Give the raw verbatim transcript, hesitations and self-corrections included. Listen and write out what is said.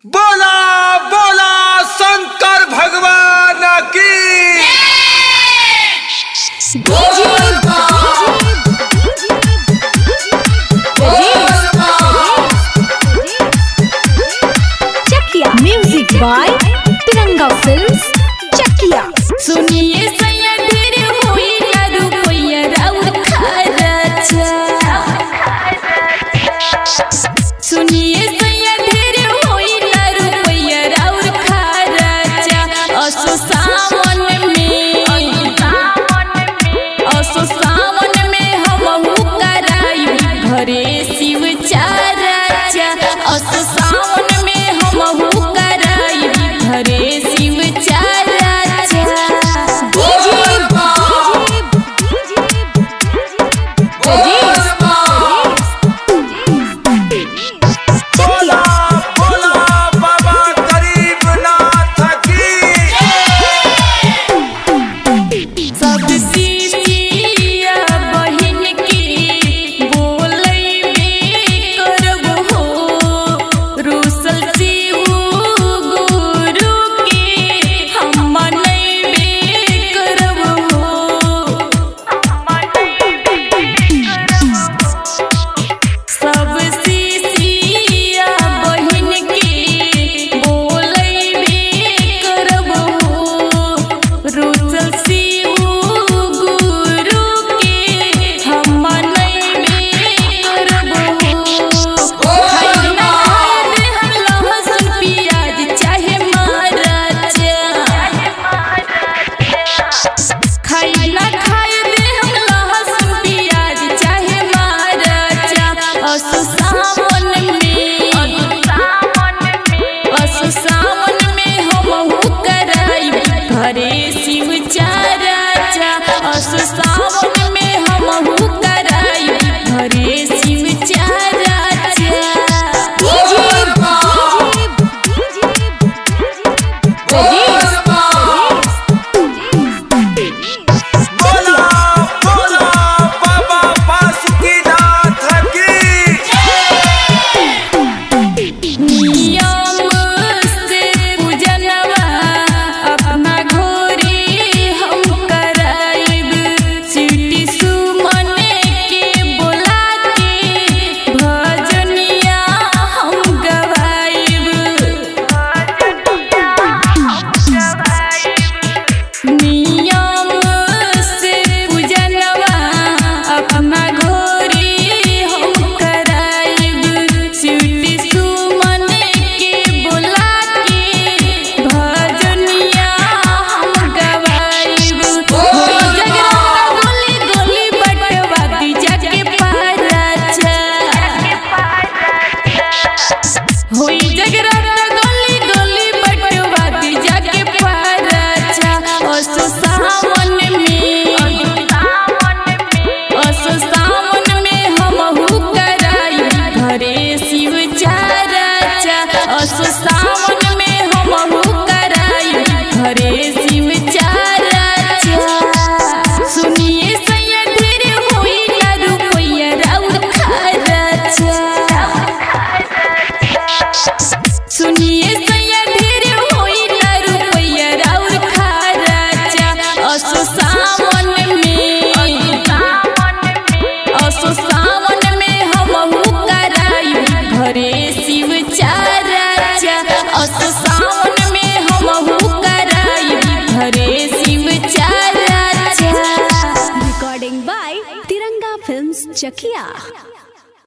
बोला बोला शंकर भगवान की। Chakiya music by Tiranga films Chakiya. सुनिए सैया ढेर होई ना रुपैया राउर खर्चा। सुनिए सैया ढेर होई ना रुपैया राउर खर्चा। असो सावन में असो सावन में हमहू कराई घरे शिव चर्चा। असो सावन में हमहू कराई घरे शिव चर्चा। बोला बोला बाबा गरीबनाथ की। सब सिसिया बहिन की बोलैबे करब हो। रुसल शिव गुरु के हम मनैबे करब हो। सब सिसिया बहिन के बोलैबे करब हो। रुसल शिव गुरु के हम मनैबे करब हो। खाई ना खाए हम लहसुन प्याज चाहे मरचा। खाई ना खाए दे हम लहसुन प्याज चाहे मरचा। असो सावन में असो सावन में हमहू कराई घरे शिव चर्चा। असो सावन में हमहू कराई घरे शिव चर्चा। बोला बोला बाबा बासुकीनाथ की। नियम से पूजनवा अपना घोरे हम कराइब। सिटी सुमन के बोला के भजनिया हम गवाइब। नियम से पूजनवा अपना घोरे हम कराइब। सिटी सुमन के बोला के भजनिया हम गवाइब। होई जगराता गोली गोली बटवा दी जाके पारचा। होई जगराता गोली गोली बटवा दी जाके पारचा। असो सावन में असो सावन में हमहू कराई घरे शिव चर्चा। असो सावन में हमहू कराई घरे शिव चर्चा। सुनिए सैया ढेर होई ना रुपैया राउर खर्चा। सुनिए सैया ढेर होई ना रुपैया राउर खर्चा। असो सावन में असो सावन में हमहू कराई घरे शिव चर्चा। असो सावन में हमहू कराई घरे शिव चर्चा। Recording by Tiranga films Chakiya.